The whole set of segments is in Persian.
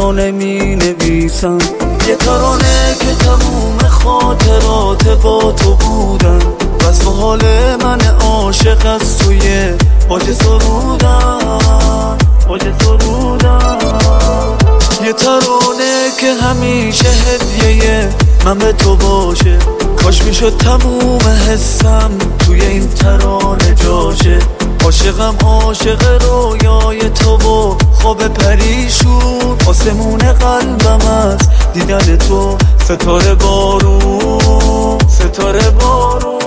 ترانه می نویسم، یه ترانه که تموم خاطرات با تو بودن. وصف حال من عاشق از توی باج سرودن، باج سرودن. یه ترانه که همیشه هدیه من به تو باشه، کاش میشد تموم حسم توی این ترانه جاشه. عاشقم عاشق رویای تو و خواب پریشون، آسمون قلبم از دیدن تو ستاره بارون، ستاره بارون.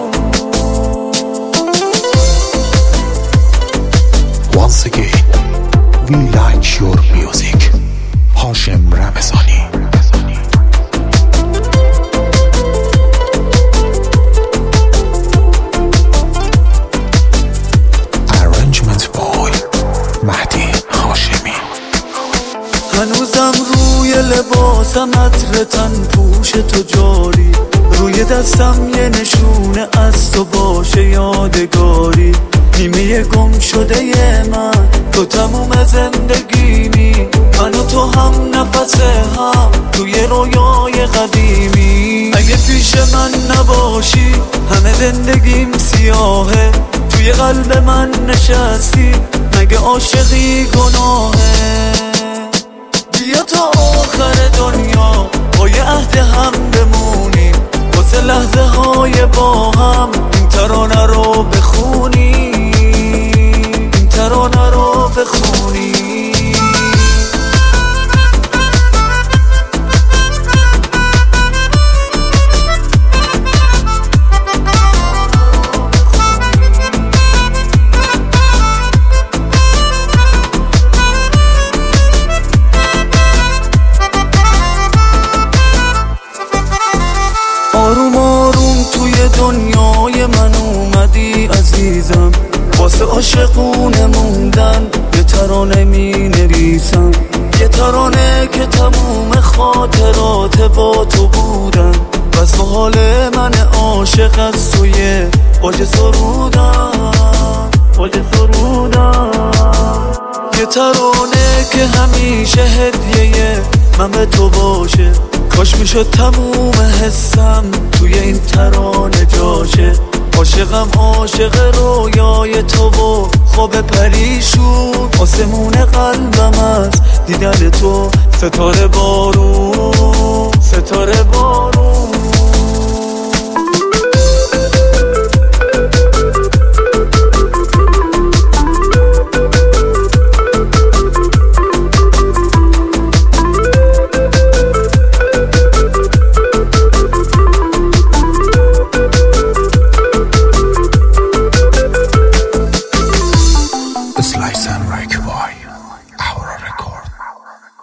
Once again, we like your music. هاشم رمضانی. Arrangement by مهدی هاشمی. هنوزم روی لباسم عطر تن پوش تو جاری، روی دستم یه نشونه از تو باشه یادگاری. نیمه گم شده من تو تموم زندگیمی، من و تو هم نفس هم توی رویای قدیمی. اگه پیش من نباشی همه زندگیم سیاهه، توی قلب من نشستی مگه عاشقی گناهه. بیا تا آخر دنیا با یه عهد هم بمونیم، واسه لحظه های با هم این ترانه رو بخونیم، این ترانه رو بخونیم. آروم آروم توی دنیای من اومدی عزیزم، واسه عاشقونه موندن یه ترانه می نویسم، یه ترانه که تموم خاطرات با تو بودن. واسه حال من عاشق از توی باج سرودن، باج سرودن. یه ترانه که همیشه هدیه من به تو باشه، کاش میشد تموم حسم توی این ترانه جاشه. عاشقم عاشق رویای تو و خواب پریشون، آسمون قلبم از دیدن تو ستاره بارون،